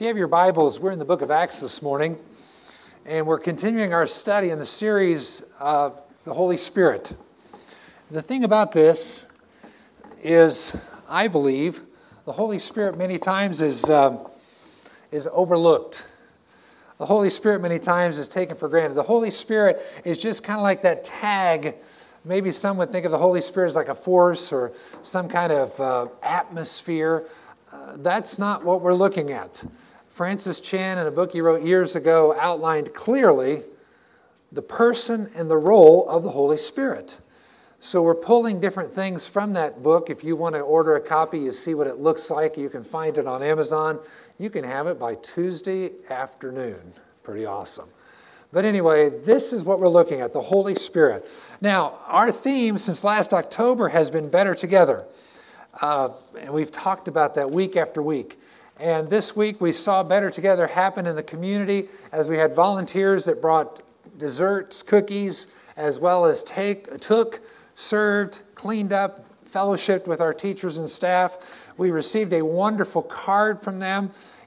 you have your Bibles, we're in the book of Acts this morning, and we're continuing our study in the series of the Holy Spirit. The thing about this is, I believe, the Holy Spirit many times is overlooked. The Holy Spirit many times is taken for granted. The Holy Spirit is just kind of like that tag. Maybe some would think of the Holy Spirit as like a force or some kind of atmosphere. That's not what we're looking at. Francis Chan, in a book he wrote years ago, outlined clearly the person and the role of the Holy Spirit. So we're pulling different things from that book. If you want to order a copy, you see what it looks like. You can find it on Amazon. You can have it by Tuesday afternoon. Pretty awesome. But anyway, this is what we're looking at, the Holy Spirit. Now, our theme since last October has been Better Together. And we've talked about that week after week. And this week we saw Better Together happen in the community as we had volunteers that brought desserts, cookies, as well as took, served, cleaned up, fellowshiped with our teachers and staff. We received a wonderful card from them.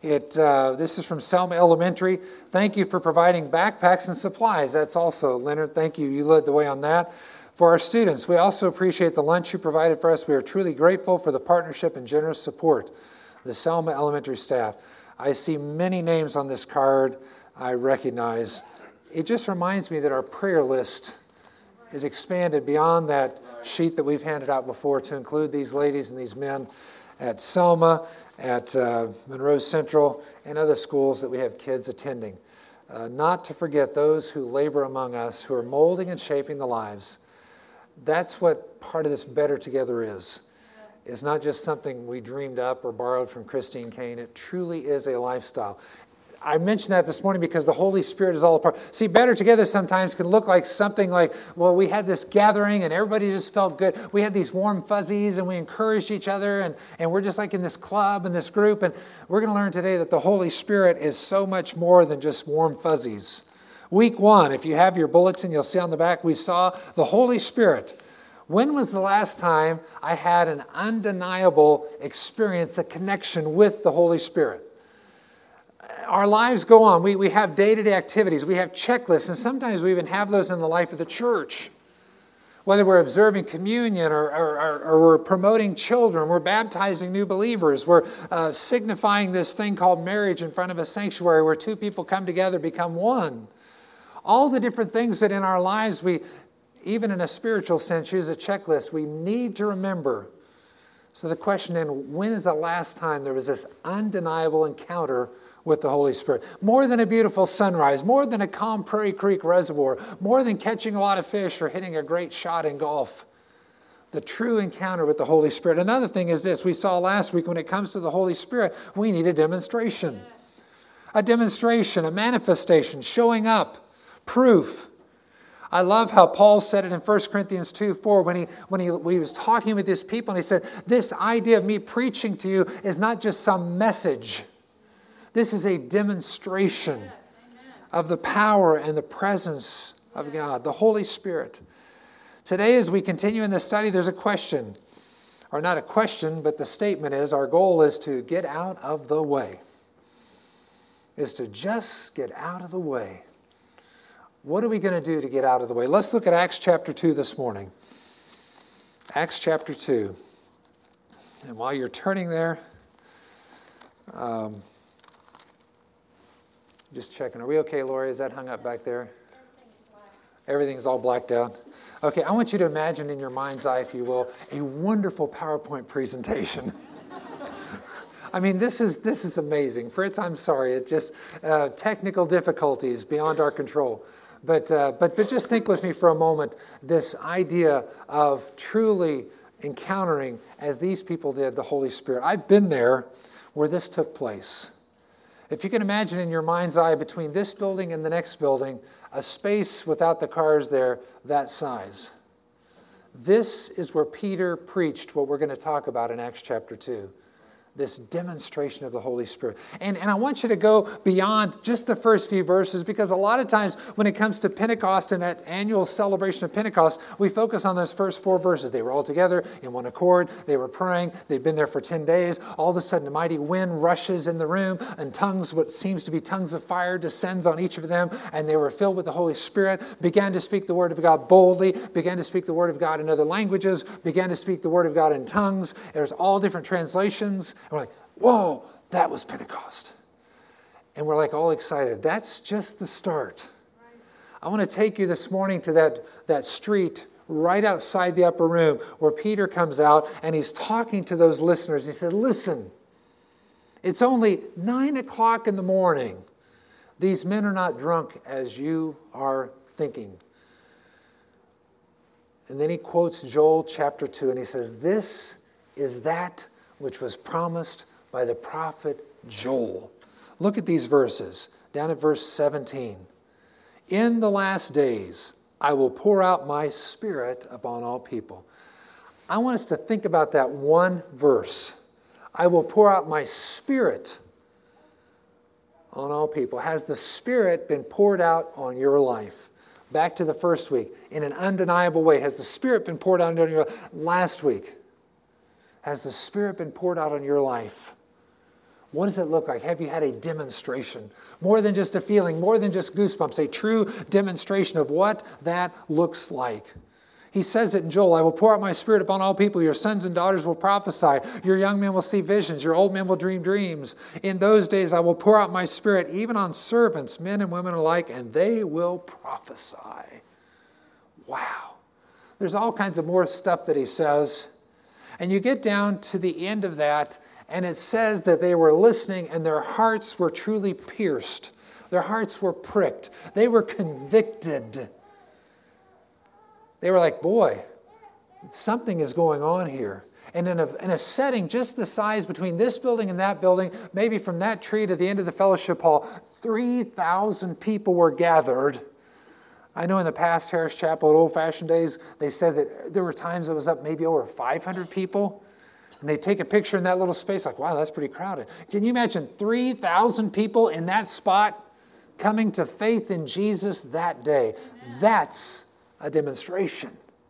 This is from Selma Elementary. Thank you for providing backpacks and supplies. That's also, Leonard, thank you. You led the way on that. For our students, we also appreciate the lunch you provided for us. We are truly grateful for the partnership and generous support. The Selma Elementary staff. I see many names on this card I recognize. It just reminds me that our prayer list is expanded beyond that sheet that we've handed out before to include these ladies and these men at Selma, at Monroe Central, and other schools that we have kids attending. Not to forget those who labor among us, who are molding and shaping the lives. That's what part of this Better Together is. It's not just something we dreamed up or borrowed from Christine Kane. It truly is a lifestyle. I mentioned that this morning because the Holy Spirit is all a part. See, Better Together sometimes can look like something like, well, we had this gathering and everybody just felt good. We had these warm fuzzies and we encouraged each other and we're just like in this club and this group. And we're going to learn today that the Holy Spirit is so much more than just warm fuzzies. Week 1, if you have your bulletin, you'll see on the back, we saw the Holy Spirit. When was the last time I had an undeniable experience, a connection with the Holy Spirit? Our lives go on. We have day-to-day activities. We have checklists, and sometimes we even have those in the life of the church. Whether we're observing communion or we're promoting children, we're baptizing new believers, we're signifying this thing called marriage in front of a sanctuary where two people come together, become one. All the different things that in our lives we, even in a spiritual sense, use a checklist, we need to remember. So the question then, when is the last time there was this undeniable encounter with the Holy Spirit? More than a beautiful sunrise, more than a calm Prairie Creek reservoir, more than catching a lot of fish or hitting a great shot in golf. The true encounter with the Holy Spirit. Another thing is this, we saw last week when it comes to the Holy Spirit, we need a demonstration. A demonstration, a manifestation, showing up, proof. I love how Paul said it in 1 Corinthians 2:4 when he was talking with his people and he said, this idea of me preaching to you is not just some message. This is a demonstration of the power and the presence of God, the Holy Spirit. Today as we continue in this study, there's a question. Or not a question, but the statement is, our goal is to get out of the way. Is to just get out of the way. What are we going to do to get out of the way? Let's look at Acts chapter 2 this morning. Acts chapter 2. And while you're turning there, just checking. Are we okay, Lori? Is that hung up back there? Everything's all blacked out. Okay, I want you to imagine in your mind's eye, if you will, a wonderful PowerPoint presentation. I mean, this is amazing. Fritz, I'm sorry. It just technical difficulties beyond our control. But just think with me for a moment, this idea of truly encountering, as these people did, the Holy Spirit. I've been there where this took place. If you can imagine in your mind's eye between this building and the next building, a space without the cars there that size. This is where Peter preached what we're going to talk about in Acts chapter 2. this demonstration of the Holy Spirit. And I want you to go beyond just the first few verses, because a lot of times when it comes to Pentecost and that annual celebration of Pentecost, we focus on those first 4 verses. They were all together in one accord. They were praying. They'd been there for 10 days. All of a sudden, a mighty wind rushes in the room, and tongues, what seems to be tongues of fire, descends on each of them, and they were filled with the Holy Spirit, began to speak the word of God boldly, began to speak the word of God in other languages, began to speak the word of God in tongues. There's all different translations. And we're like, whoa, that was Pentecost. And we're like all excited. That's just the start. I want to take you this morning to that street right outside the upper room where Peter comes out and he's talking to those listeners. He said, listen, it's only 9 o'clock in the morning. These men are not drunk as you are thinking. And then he quotes Joel chapter 2 and he says, this is that which was promised by the prophet Joel. Look at these verses, down at verse 17. In the last days, I will pour out my Spirit upon all people. I want us to think about that one verse. I will pour out my Spirit on all people. Has the Spirit been poured out on your life? Back to the first week, in an undeniable way. Has the Spirit been poured out on your life? Last week, has the Spirit been poured out on your life? What does it look like? Have you had a demonstration? More than just a feeling, more than just goosebumps, a true demonstration of what that looks like. He says it in Joel, I will pour out my Spirit upon all people. Your sons and daughters will prophesy. Your young men will see visions. Your old men will dream dreams. In those days I will pour out my Spirit even on servants, men and women alike, and they will prophesy. Wow. There's all kinds of more stuff that he says. And you get down to the end of that, and it says that they were listening and their hearts were truly pierced. Their hearts were pricked. They were convicted. They were like, boy, something is going on here. And in a setting just the size between this building and that building, maybe from that tree to the end of the fellowship hall, 3,000 people were gathered. I know in the past, Harris Chapel at old-fashioned days, they said that there were times it was up maybe over 500 people. And they take a picture in that little space like, wow, that's pretty crowded. Can you imagine 3,000 people in that spot coming to faith in Jesus that day? That's a demonstration.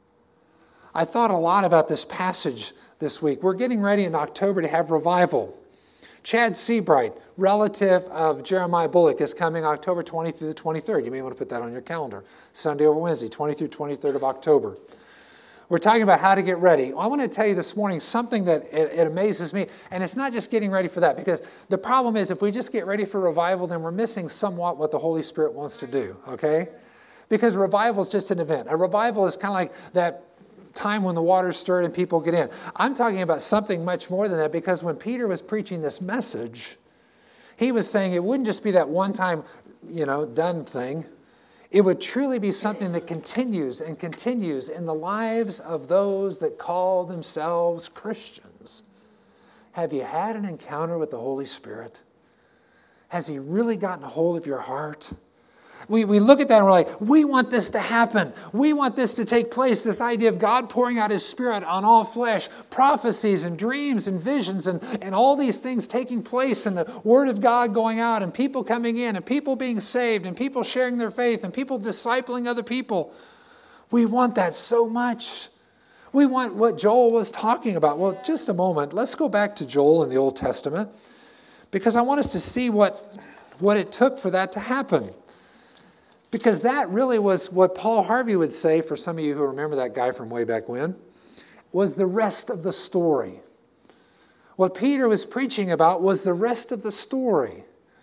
I thought a lot about this passage this week. We're getting ready in October to have revival. Chad Seabright, relative of Jeremiah Bullock, is coming October 20th through the 23rd. You may want to put that on your calendar. Sunday over Wednesday, 20th through 23rd of October. We're talking about how to get ready. I want to tell you this morning something that it amazes me, and it's not just getting ready for that, because the problem is if we just get ready for revival, then we're missing somewhat what the Holy Spirit wants to do, okay? Because revival is just an event. A revival is kind of like that time when the water's stirred and people get in. I'm talking about something much more than that, because when Peter was preaching this message, he was saying it wouldn't just be that one-time, done thing. It would truly be something that continues and continues in the lives of those that call themselves Christians. Have you had an encounter with the Holy Spirit? Has He really gotten a hold of your heart? We look at that and we're like, we want this to happen. We want this to take place, this idea of God pouring out His Spirit on all flesh, prophecies and dreams and visions and all these things taking place, and the Word of God going out and people coming in and people being saved and people sharing their faith and people discipling other people. We want that so much. We want what Joel was talking about. Well, just a moment. Let's go back to Joel in the Old Testament, because I want us to see what it took for that to happen. Because that really was what Paul Harvey would say, for some of you who remember that guy from way back when, was the rest of the story. What Peter was preaching about was the rest of the story.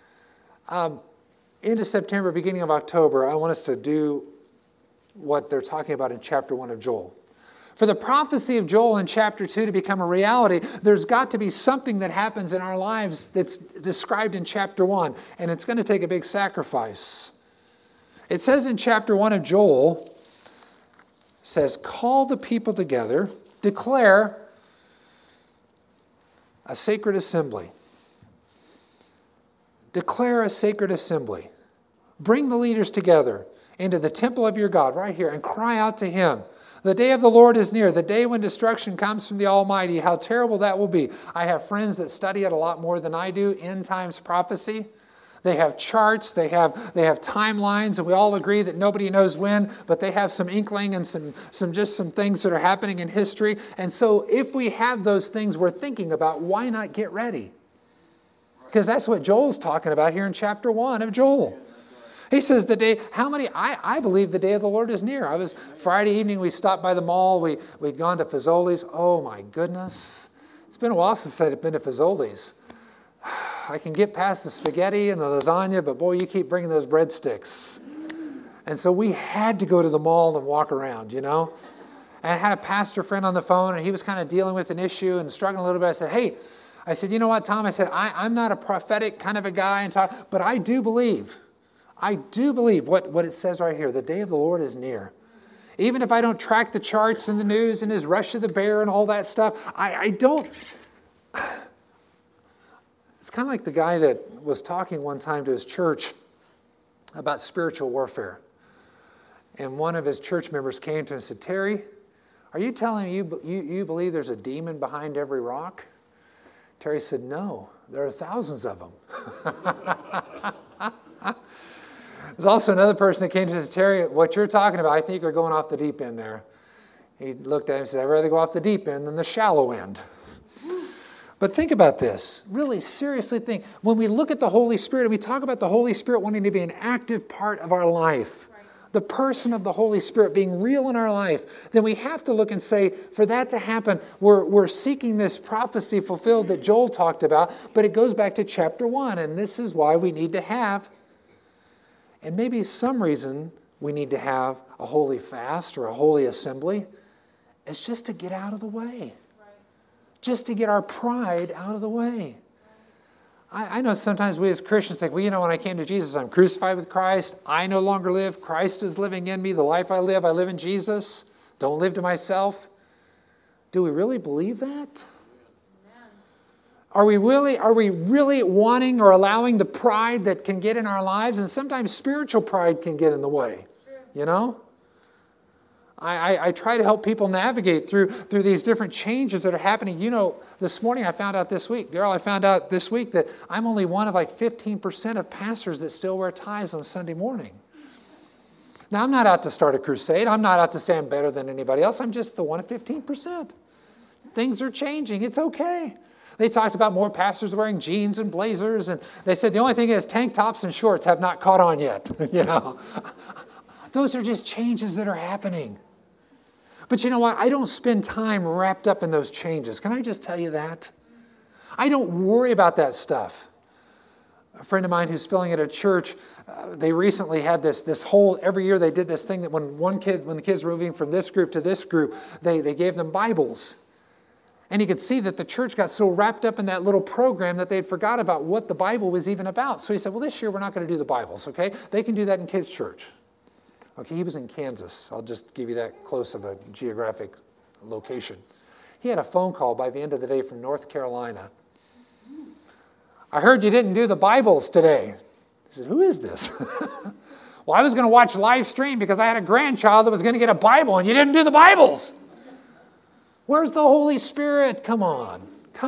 Into September, beginning of October, I want us to do what they're talking about in chapter 1 of Joel. For the prophecy of Joel in chapter 2 to become a reality, there's got to be something that happens in our lives that's described in chapter 1, and it's going to take a big sacrifice. It says in chapter 1 of Joel, says, call the people together, declare a sacred assembly. Declare a sacred assembly. Bring the leaders together into the temple of your God right here and cry out to Him. The day of the Lord is near, the day when destruction comes from the Almighty. How terrible that will be. I have friends that study it a lot more than I do, end times prophecy. They have charts, they have timelines, and we all agree that nobody knows when, but they have some inkling and some things that are happening in history. And so if we have those things we're thinking about, why not get ready? Because that's what Joel's talking about here in chapter 1 of Joel. He says I believe the day of the Lord is near. Friday evening, we stopped by the mall. We'd gone to Fazoli's. Oh my goodness. It's been a while since I've been to Fazoli's. I can get past the spaghetti and the lasagna, but boy, you keep bringing those breadsticks. And so we had to go to the mall and walk around, And I had a pastor friend on the phone, and he was kind of dealing with an issue and struggling a little bit. I said, you know what, Tom? I said, I'm not a prophetic kind of a guy, but I do believe what it says right here. The day of the Lord is near. Even if I don't track the charts and the news and his rush of the bear and all that stuff, I don't. It's kind of like the guy that was talking one time to his church about spiritual warfare. And one of his church members came to him and said, Terry, are you telling me you believe there's a demon behind every rock? Terry said, no, there are thousands of them. There's also another person that came to him and said, Terry, what you're talking about, I think you're going off the deep end there. He looked at him and said, I'd rather go off the deep end than the shallow end. But think about this. Really seriously think. When we look at the Holy Spirit and we talk about the Holy Spirit wanting to be an active part of our life, the person of the Holy Spirit being real in our life, then we have to look and say, for that to happen, we're seeking this prophecy fulfilled that Joel talked about, but it goes back to chapter 1, and this is why we need to have, and maybe some reason we need to have a holy fast or a holy assembly. It's just to get out of the way. Just to get our pride out of the way. I know sometimes we as Christians think, when I came to Jesus, I'm crucified with Christ. I no longer live. Christ is living in me. The life I live in Jesus. Don't live to myself. Do we really believe that? Are we really wanting or allowing the pride that can get in our lives? And sometimes spiritual pride can get in the way. I try to help people navigate through these different changes that are happening. This morning I found out this week, Daryl, that I'm only one of 15% of pastors that still wear ties on Sunday morning. Now, I'm not out to start a crusade. I'm not out to say I'm better than anybody else. I'm just the one of 15%. Things are changing. It's okay. They talked about more pastors wearing jeans and blazers, and they said the only thing is tank tops and shorts have not caught on yet. Those are just changes that are happening. But you know what? I don't spend time wrapped up in those changes. Can I just tell you that? I don't worry about that stuff. A friend of mine who's filling at a church, they recently had this whole, every year they did this thing that when the kids were moving from this group to this group, they gave them Bibles. And you could see that the church got so wrapped up in that little program that they'd forgot about what the Bible was even about. So he said, well, this year we're not going to do the Bibles, okay? They can do that in kids' church. Okay, he was in Kansas. I'll just give you that close of a geographic location. He had a phone call by the end of the day from North Carolina. I heard you didn't do the Bibles today. He said, who is this? Well, I was going to watch live stream because I had a grandchild that was going to get a Bible and you didn't do the Bibles. Where's the Holy Spirit? Come on.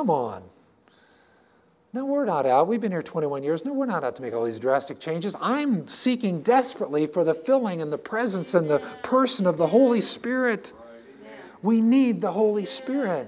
No, we're not out. We've been here 21 years. No, we're not out to make all these drastic changes. I'm seeking desperately for the filling and the presence and the person of the Holy Spirit. We need the Holy Spirit.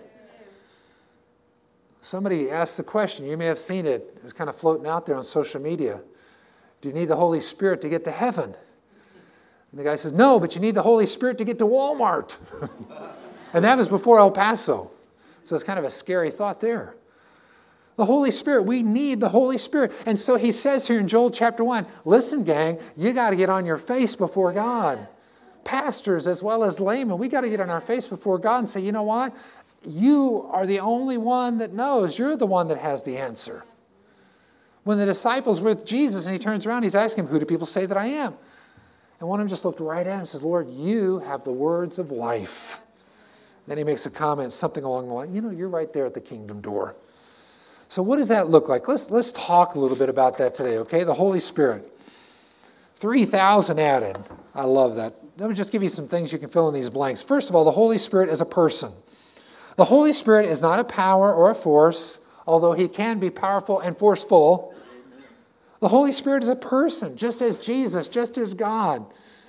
Somebody asked the question, you may have seen it. It was kind of floating out there on social media. Do you need the Holy Spirit to get to heaven? And the guy says, no, but you need the Holy Spirit to get to Walmart. And that was before El Paso. So it's kind of a scary thought there. The Holy Spirit, we need the Holy Spirit. And so he says here in Joel chapter 1, listen, gang, you got to get on your face before God. Pastors as well as laymen, we got to get on our face before God and say, you know what? You are the only one that knows. You're the one that has the answer. When the disciples were with Jesus and he turns around, he's asking him, who do people say that I am? And one of them just looked right at him and says, Lord, you have the words of life. Then he makes a comment, something along the line, you're right there at the kingdom door. So what does that look like? Let's talk a little bit about that today, okay? The Holy Spirit. 3,000 added. I love that let me just give you some things you can fill in these blanks. First of all, the Holy Spirit is a person. The Holy Spirit is not a power or a force, although he can be powerful and forceful. The Holy Spirit is a person, just as Jesus, just as God.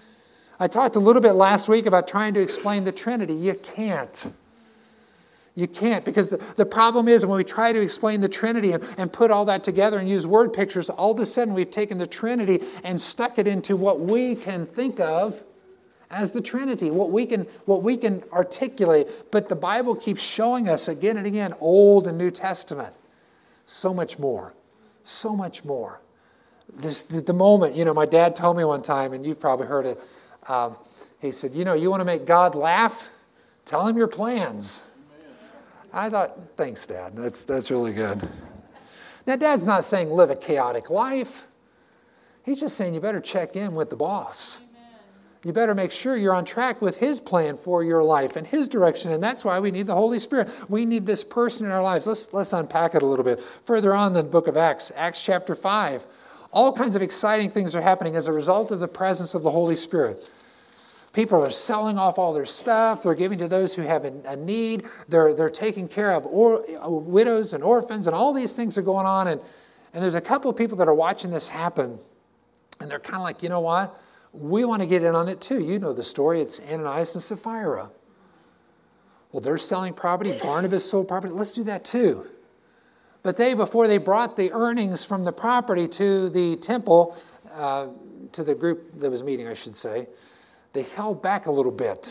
I talked a little bit last week about trying to explain the Trinity. You can't. You can't, because the problem is when we try to explain the Trinity and put all that together and use word pictures, all of a sudden we've taken the Trinity and stuck it into what we can think of as the Trinity, what we can articulate. But the Bible keeps showing us again and again, Old and New Testament, so much more, so much more. The moment, my dad told me one time, and you've probably heard it, he said, you want to make God laugh? Tell him your plans. I thought, thanks, Dad. That's really good. Now, Dad's not saying live a chaotic life. He's just saying you better check in with the boss. You better make sure you're on track with his plan for your life and his direction, and that's why we need the Holy Spirit. We need this person in our lives. Let's unpack it a little bit. Further on in the book of Acts, Acts chapter 5, all kinds of exciting things are happening as a result of the presence of the Holy Spirit. People are selling off all their stuff. They're giving to those who have a need. They're taking care of widows and orphans, and all these things are going on. And there's a couple of people that are watching this happen, and they're kind of like, you know what? We want to get in on it too. You know the story. It's Ananias and Sapphira. Well, they're selling property. Barnabas sold property. Let's do that too. But before they brought the earnings from the property to the temple, to the group that was meeting, I should say, they held back a little bit.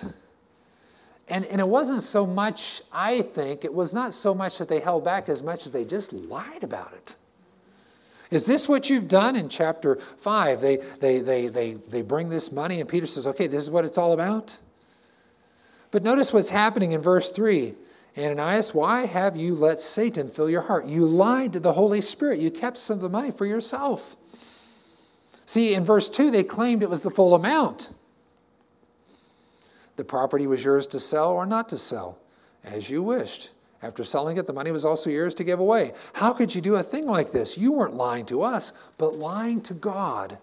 And it wasn't so much, I think, it was not so much that they held back as much as they just lied about it. Is this what you've done? In chapter 5, they bring this money, and Peter says, okay, this is what it's all about. But notice what's happening in verse 3. Ananias, why have you let Satan fill your heart? You lied to the Holy Spirit. You kept some of the money for yourself. See, in verse 2, they claimed it was the full amount. The property was yours to sell or not to sell, as you wished. After selling it, the money was also yours to give away. How could you do a thing like this? You weren't lying to us, but lying to God.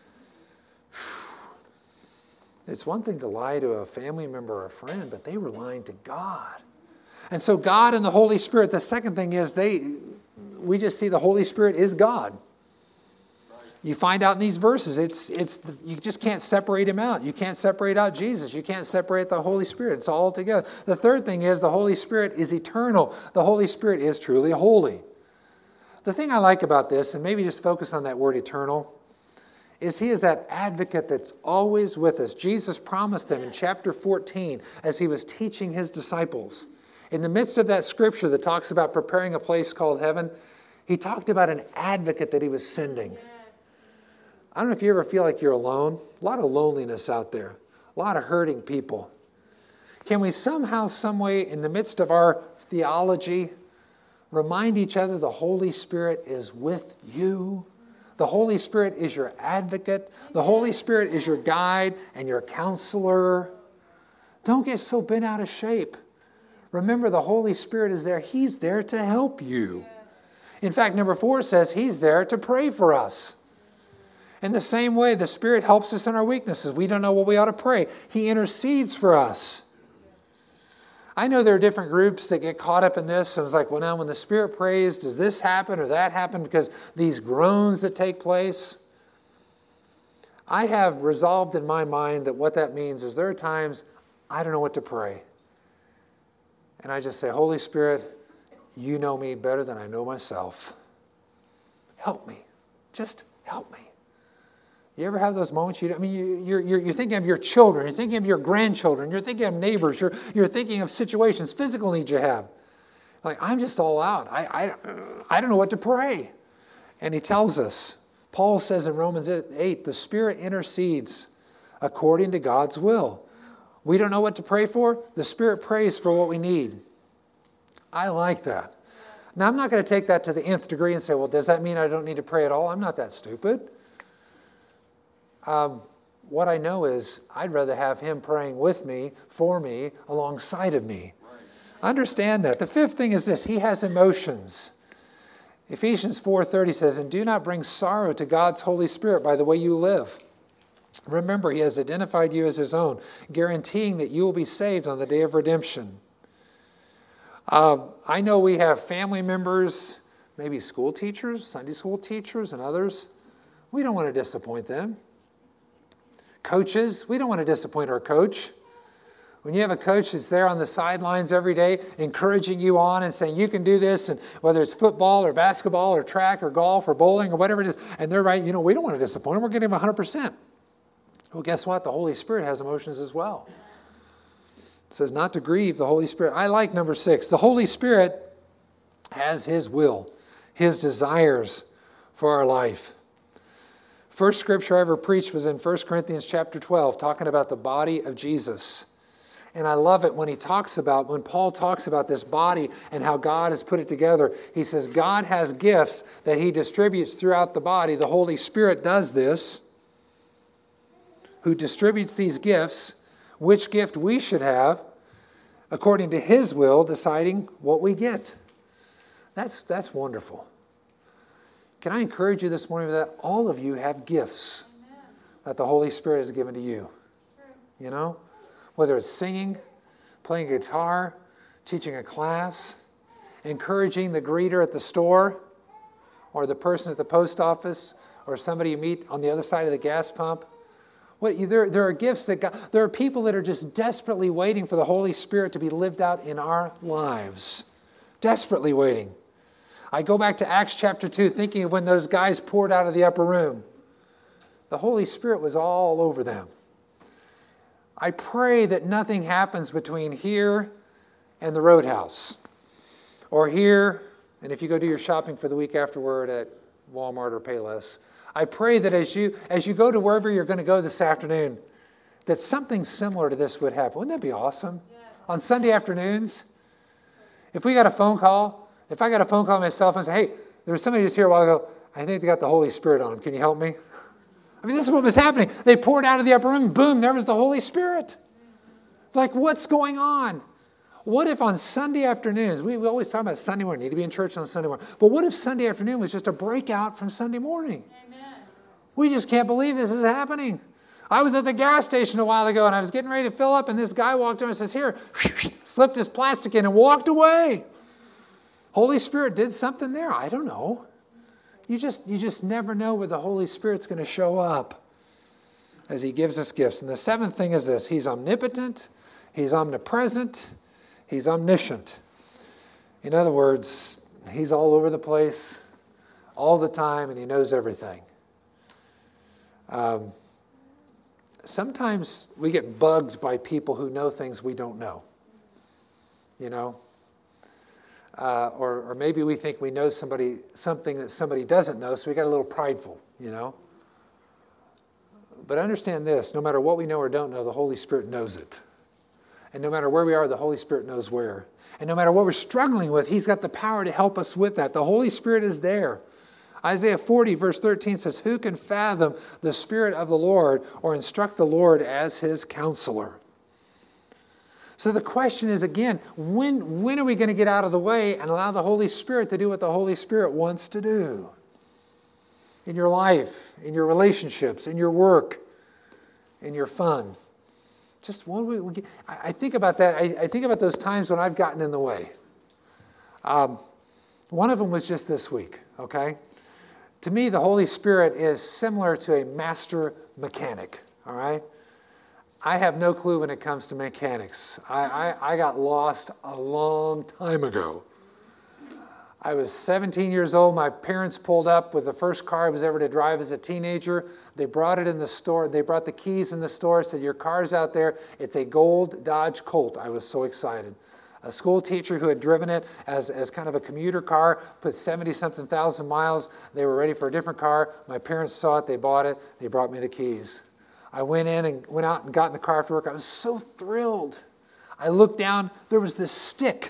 It's one thing to lie to a family member or a friend, but they were lying to God. And so God and the Holy Spirit, the second thing is we just see the Holy Spirit is God. You find out in these verses, you just can't separate him out. You can't separate out Jesus. You can't separate the Holy Spirit. It's all together. The third thing is the Holy Spirit is eternal. The Holy Spirit is truly holy. The thing I like about this, and maybe just focus on that word eternal, is he is that advocate that's always with us. Jesus promised them in chapter 14 as he was teaching his disciples. In the midst of that scripture that talks about preparing a place called heaven, he talked about an advocate that he was sending. I don't know if you ever feel like you're alone. A lot of loneliness out there. A lot of hurting people. Can we somehow, some way, in the midst of our theology, remind each other the Holy Spirit is with you? The Holy Spirit is your advocate. The Holy Spirit is your guide and your counselor. Don't get so bent out of shape. Remember, the Holy Spirit is there. He's there to help you. In fact, number 4 says he's there to pray for us. In the same way, the Spirit helps us in our weaknesses. We don't know what we ought to pray. He intercedes for us. I know there are different groups that get caught up in this. And it's like, well, now when the Spirit prays, does this happen or that happen? Because these groans that take place. I have resolved in my mind that what that means is there are times I don't know what to pray. And I just say, Holy Spirit, you know me better than I know myself. Help me. Just help me. You ever have those moments? You're thinking of your children. You're thinking of your grandchildren. You're thinking of neighbors. You're thinking of situations, physical needs you have. Like, I'm just all out. I don't know what to pray. And he tells us, Paul says in Romans 8, the Spirit intercedes according to God's will. We don't know what to pray for. The Spirit prays for what we need. I like that. Now, I'm not going to take that to the nth degree and say, well, does that mean I don't need to pray at all? I'm not that stupid. What I know is I'd rather have him praying with me, for me, alongside of me. Understand that. The fifth thing is this. He has emotions. Ephesians 4:30 says, and do not bring sorrow to God's Holy Spirit by the way you live. Remember, he has identified you as his own, guaranteeing that you will be saved on the day of redemption. I know we have family members, maybe school teachers, Sunday school teachers, and others. We don't want to disappoint them. Coaches, we don't want to disappoint our coach. When you have a coach that's there on the sidelines every day, encouraging you on and saying, you can do this, and whether it's football or basketball or track or golf or bowling or whatever it is, and they're right, we don't want to disappoint them. We're getting them 100%. Well, guess what? The Holy Spirit has emotions as well. It says not to grieve the Holy Spirit. I like number 6. The Holy Spirit has his will, his desires for our life. First scripture I ever preached was in 1 Corinthians chapter 12, talking about the body of Jesus. And I love it when Paul talks about this body and how God has put it together. He says God has gifts that he distributes throughout the body. The Holy Spirit does this, who distributes these gifts, which gift we should have, according to his will, deciding what we get. That's wonderful. Can I encourage you this morning that all of you have gifts that the Holy Spirit has given to you? Whether it's singing, playing guitar, teaching a class, encouraging the greeter at the store, or the person at the post office, or somebody you meet on the other side of the gas pump. There are gifts there are people that are just desperately waiting for the Holy Spirit to be lived out in our lives. Desperately waiting. I go back to Acts chapter 2, thinking of when those guys poured out of the upper room. The Holy Spirit was all over them. I pray that nothing happens between here and the Roadhouse, or here, and if you go do your shopping for the week afterward at Walmart or Payless, I pray that as you go to wherever you're going to go this afternoon, that something similar to this would happen. Wouldn't that be awesome? Yeah. On Sunday afternoons, if I got a phone call on my cell phone and say, hey, there was somebody just here a while ago, I think they got the Holy Spirit on them. Can you help me? I mean, this is what was happening. They poured out of the upper room, boom, there was the Holy Spirit. Like, what's going on? What if on Sunday afternoons, we always talk about Sunday morning, need to be in church on Sunday morning, but what if Sunday afternoon was just a breakout from Sunday morning? Amen. We just can't believe this is happening. I was at the gas station a while ago, and I was getting ready to fill up, and this guy walked over and says, here, slipped his plastic in and walked away. Holy Spirit did something there. I don't know. You just never know where the Holy Spirit's going to show up as he gives us gifts. And the 7th thing is this: he's omnipotent, he's omnipresent, he's omniscient. In other words, he's all over the place all the time, and he knows everything. Sometimes we get bugged by people who know things we don't know. Or maybe we think we know something that somebody doesn't know, so we got a little prideful, But understand this: no matter what we know or don't know, the Holy Spirit knows it. And no matter where we are, the Holy Spirit knows where. And no matter what we're struggling with, he's got the power to help us with that. The Holy Spirit is there. Isaiah 40, verse 13 says, who can fathom the Spirit of the Lord or instruct the Lord as his counselor? So the question is, again, when are we going to get out of the way and allow the Holy Spirit to do what the Holy Spirit wants to do? In your life, in your relationships, in your work, in your fun. Just I think about that. I think about those times when I've gotten in the way. One of them was just this week, okay? To me, the Holy Spirit is similar to a master mechanic, all right? I have no clue when it comes to mechanics. I got lost a long time ago. I was 17 years old. My parents pulled up with the first car I was ever to drive as a teenager. They brought it in the store. They brought the keys in the store, said, your car's out there. It's a gold Dodge Colt. I was so excited. A school teacher who had driven it as kind of a commuter car, put 70-something thousand miles. They were ready for a different car. My parents saw it. They bought it. They brought me the keys. I went out and got in the car after work. I was so thrilled. I looked down. There was this stick.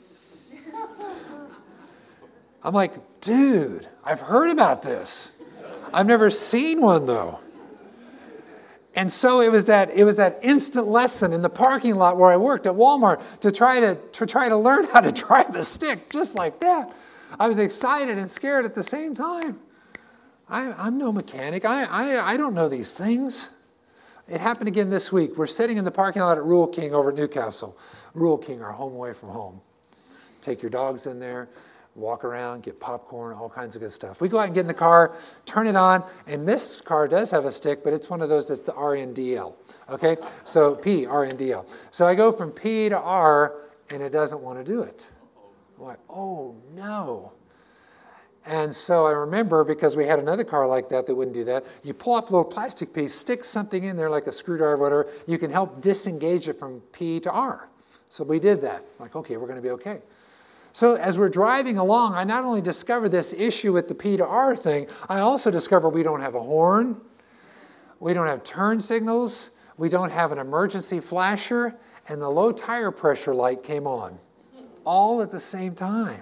I'm like, dude, I've heard about this. I've never seen one, though. And so it was that instant lesson in the parking lot where I worked at Walmart to try to learn how to drive the stick just like that. I was excited and scared at the same time. I'm no mechanic. I don't know these things. It happened again this week. We're sitting in the parking lot at Rural King over at Newcastle. Rural King, our home away from home. Take your dogs in there, walk around, get popcorn, all kinds of good stuff. We go out and get in the car, turn it on, and this car does have a stick, but it's one of those that's the RNDL. Okay? So P, RNDL. So I go from P to R, and it doesn't want to do it. I'm like, oh no. And so I remember, because we had another car like that wouldn't do that, you pull off a little plastic piece, stick something in there like a screwdriver or whatever, you can help disengage it from P to R. So we did that. Like, okay, we're going to be okay. So as we're driving along, I not only discovered this issue with the P to R thing, I also discovered we don't have a horn, we don't have turn signals, we don't have an emergency flasher, and the low tire pressure light came on, all at the same time.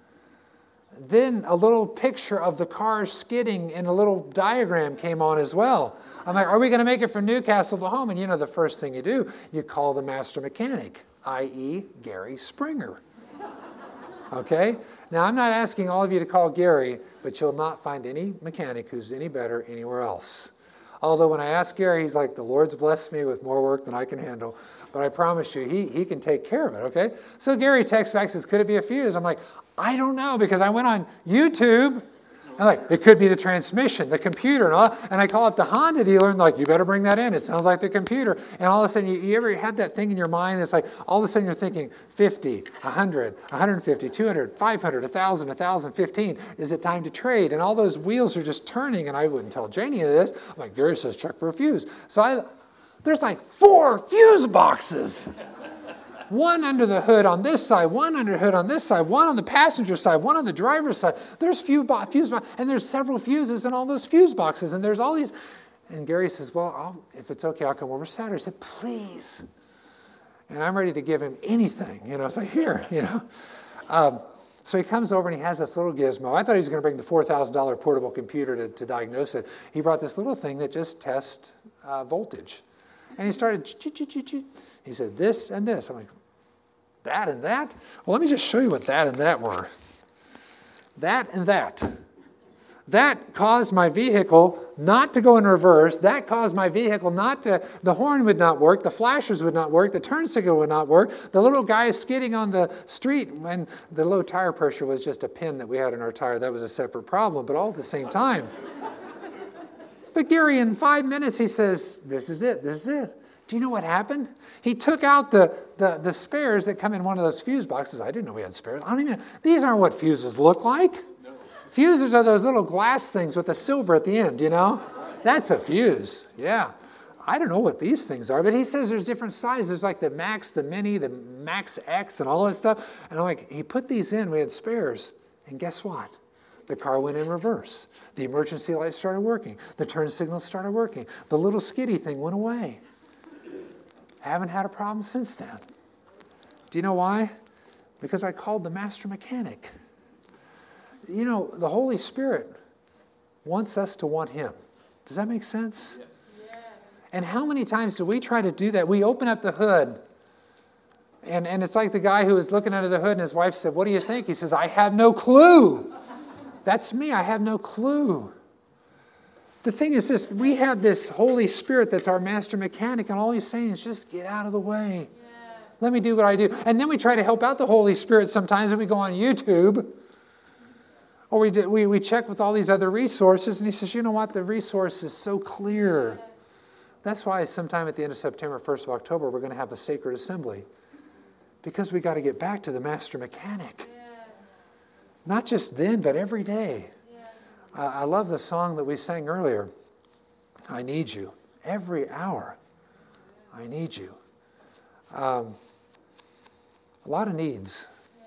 Then a little picture of the car skidding and a little diagram came on as well. I'm like, are we going to make it from Newcastle to home? And you know the first thing you do, you call the master mechanic, i.e. Gary Springer. Okay? Now, I'm not asking all of you to call Gary, but you'll not find any mechanic who's any better anywhere else. Although when I ask Gary, he's like, the Lord's blessed me with more work than I can handle. But I promise you, he can take care of it, okay? So Gary texts back and says, could it be a fuse? I'm like, I don't know, because I went on YouTube. I'm like, it could be the transmission, the computer, and all. And I call up the Honda dealer, and they're like, you better bring that in. It sounds like the computer. And all of a sudden, you ever had that thing in your mind that's like, all of a sudden you're thinking 50, 100, 150, 200, 500, 1,000, 1,015. Is it time to trade? And all those wheels are just turning, and I wouldn't tell Janie any of this. I'm like, Gary says, check for a fuse. So there's like 4 fuse boxes. One under the hood on this side, one under the hood on this side, one on the passenger side, one on the driver's side. There's fuse boxes, and there's several fuses in all those fuse boxes, and there's all these. And Gary says, well, if it's okay, I'll come over Saturday. I said, please. And I'm ready to give him anything. It's like, here, So he comes over and he has this little gizmo. I thought he was going to bring the $4,000 portable computer to diagnose it. He brought this little thing that just tests voltage. And he started, he said, this and this. I'm like, that and that? Well, let me just show you what that and that were. That and that. That caused my vehicle not to go in reverse. That caused my vehicle the horn would not work, the flashers would not work, the turn signal would not work. The little guy skidding on the street, when the low tire pressure was just a pin that we had in our tire. That was a separate problem, but all at the same time. But Gary, in 5 minutes, he says, this is it, this is it. Do you know what happened? He took out the spares that come in one of those fuse boxes. I didn't know we had spares. I don't even know. These aren't what fuses look like. No. Fuses are those little glass things with the silver at the end, That's a fuse. Yeah. I don't know what these things are, but he says there's different sizes. There's like the Max, the Mini, the Max X, and all that stuff. And I'm like, he put these in. We had spares. And guess what? The car went in reverse. The emergency lights started working. The turn signals started working. The little skiddy thing went away. Haven't had a problem since then. Do you know why? Because I called the master mechanic. The Holy Spirit wants us to want Him. Does that make sense? Yes. And how many times do we try to do that? We open up the hood, and it's like the guy who was looking under the hood, and his wife said, what do you think? He says, I have no clue. That's me. I have no clue. The thing is this, we have this Holy Spirit that's our master mechanic, and all He's saying is just get out of the way. Yes. Let me do what I do. And then we try to help out the Holy Spirit sometimes, and we go on YouTube, or we check with all these other resources, and He says, you know what, the resource is so clear. Yes. That's why sometime at the end of September, 1st of October, we're going to have a sacred assembly, because we got to get back to the master mechanic. Yes. Not just then, but every day. I love the song that we sang earlier. I need you. Every hour, I need you. A lot of needs.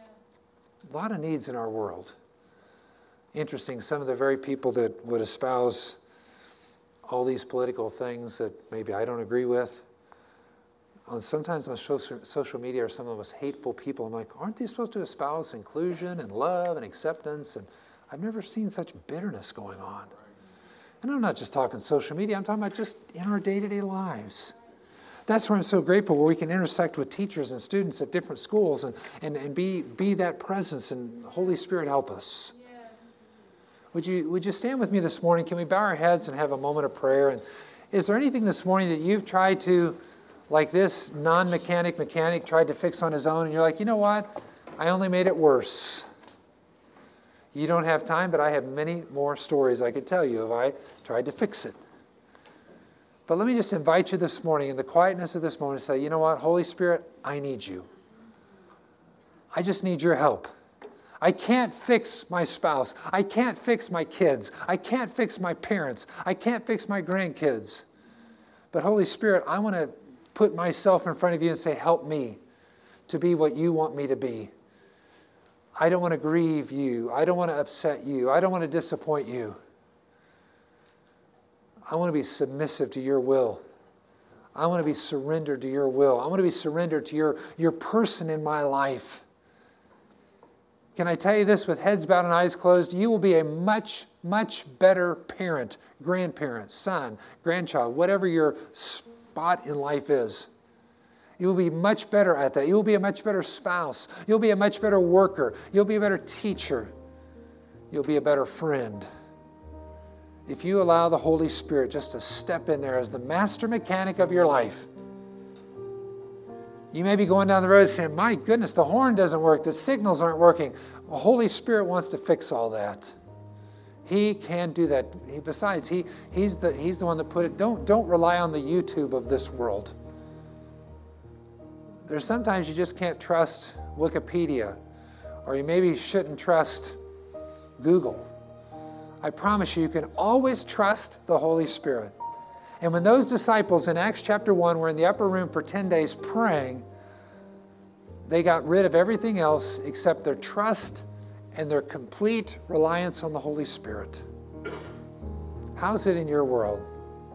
A lot of needs in our world. Interesting, some of the very people that would espouse all these political things that maybe I don't agree with, sometimes on social media are some of the most hateful people. I'm like, aren't they supposed to espouse inclusion and love and acceptance? And I've never seen such bitterness going on. And I'm not just talking social media, I'm talking about just in our day-to-day lives. That's where I'm so grateful, where we can intersect with teachers and students at different schools and be that presence, and Holy Spirit help us. Yes. Would you stand with me this morning? Can we bow our heads and have a moment of prayer? And Is there anything this morning that you've tried to, like this mechanic tried to fix on his own, and you're like, you know what? I only made it worse. You don't have time, but I have many more stories I could tell you if I tried to fix it. But let me just invite you this morning in the quietness of this moment to say, you know what, Holy Spirit, I need you. I just need your help. I can't fix my spouse. I can't fix my kids. I can't fix my parents. I can't fix my grandkids. But Holy Spirit, I want to put myself in front of you and say, help me to be what you want me to be. I don't want to grieve you. I don't want to upset you. I don't want to disappoint you. I want to be submissive to your will. I want to be surrendered to your will. I want to be surrendered to your person in my life. Can I tell you this with heads bowed and eyes closed? You will be a much, much better parent, grandparent, son, grandchild, whatever your spot in life is. You will be much better at that. You will be a much better spouse. You'll be a much better worker. You'll be a better teacher. You'll be a better friend. If you allow the Holy Spirit just to step in there as the master mechanic of your life. You may be going down the road saying, my goodness, the horn doesn't work. The signals aren't working. The Holy Spirit wants to fix all that. He can do that. Besides, he's the one that put it. Don't rely on the YouTube of this world. There's sometimes you just can't trust Wikipedia, or you maybe shouldn't trust Google. I promise you can always trust the Holy Spirit. And when those disciples in Acts chapter 1 were in the upper room for 10 days praying, they got rid of everything else except their trust and their complete reliance on the Holy Spirit. How's it in your world?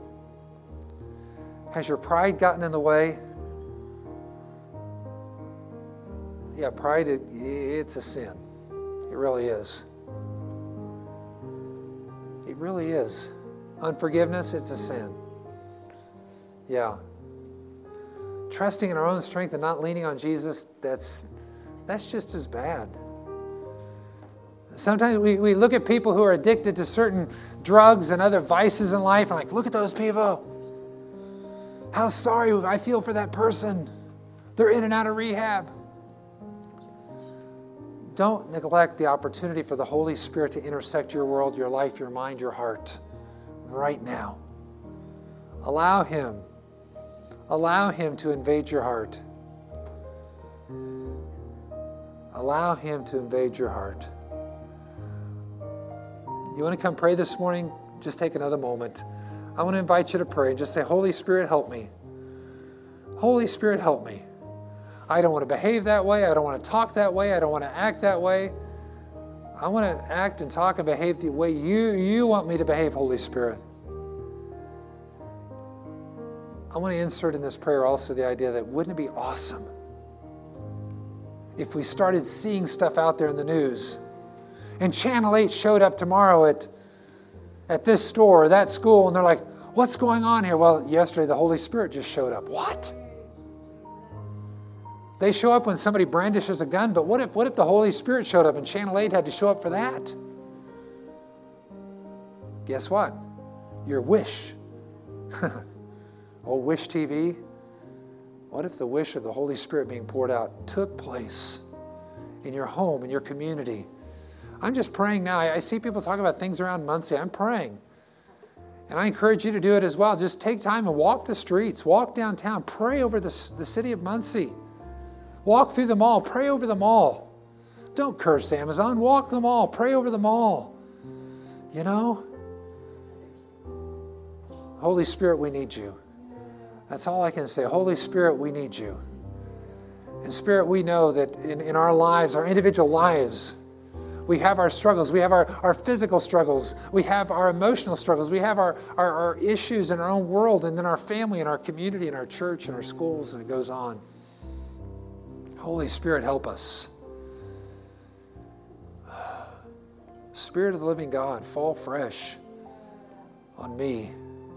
Has your pride gotten in the way? Yeah, pride, it's a sin. It really is. It really is. Unforgiveness, it's a sin. Yeah. Trusting in our own strength and not leaning on Jesus, that's just as bad. Sometimes we look at people who are addicted to certain drugs and other vices in life and like, look at those people. How sorry I feel for that person. They're in and out of rehab. Don't neglect the opportunity for the Holy Spirit to intersect your world, your life, your mind, your heart right now. Allow Him to invade your heart. Allow Him to invade your heart. You want to come pray this morning? Just take another moment. I want to invite you to pray and just say, Holy Spirit, help me. Holy Spirit, help me. I don't want to behave that way. I don't want to talk that way. I don't want to act that way. I want to act and talk and behave the way you want me to behave, Holy Spirit. I want to insert in this prayer also the idea that wouldn't it be awesome if we started seeing stuff out there in the news and Channel 8 showed up tomorrow at this store or that school and they're like, what's going on here? Well, yesterday the Holy Spirit just showed up. What? They show up when somebody brandishes a gun, but what if the Holy Spirit showed up and Channel 8 had to show up for that? Guess what? Your wish. Oh, Wish TV. What if the wish of the Holy Spirit being poured out took place in your home, in your community? I'm just praying now. I see people talking about things around Muncie. I'm praying. And I encourage you to do it as well. Just take time and walk the streets, walk downtown, pray over the city of Muncie. Walk through the mall, pray over the mall. Don't curse Amazon, walk the mall, pray over the mall. You know? Holy Spirit, we need you. That's all I can say. Holy Spirit, we need you. And Spirit, we know that in our lives, our individual lives, we have our struggles. We have our physical struggles. We have our emotional struggles. We have our issues in our own world and in our family and our community and our church and our schools, and it goes on. Holy Spirit, help us. Spirit of the living God, fall fresh on me.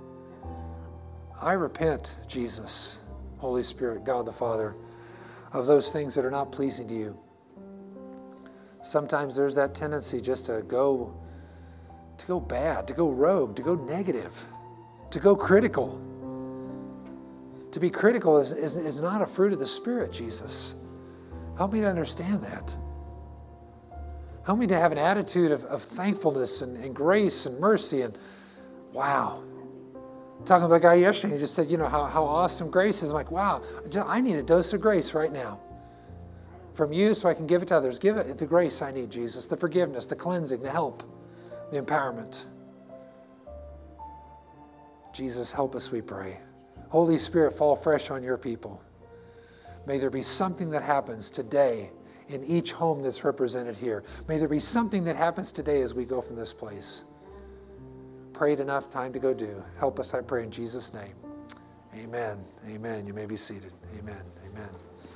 I repent, Jesus, Holy Spirit, God the Father, of those things that are not pleasing to you. Sometimes there's that tendency just to go bad, to go rogue, to go negative, to go critical. To be critical is not a fruit of the Spirit, Jesus. Help me to understand that. Help me to have an attitude of thankfulness and grace and mercy. And wow. Talking about a guy yesterday, he just said, how awesome grace is. I'm like, wow, I need a dose of grace right now from you so I can give it to others. Give it the grace I need, Jesus, the forgiveness, the cleansing, the help, the empowerment. Jesus, help us, we pray. Holy Spirit, fall fresh on your people. May there be something that happens today in each home that's represented here. May there be something that happens today as we go from this place. Prayed enough, time to go do. Help us, I pray, in Jesus' name. Amen. Amen. You may be seated. Amen. Amen.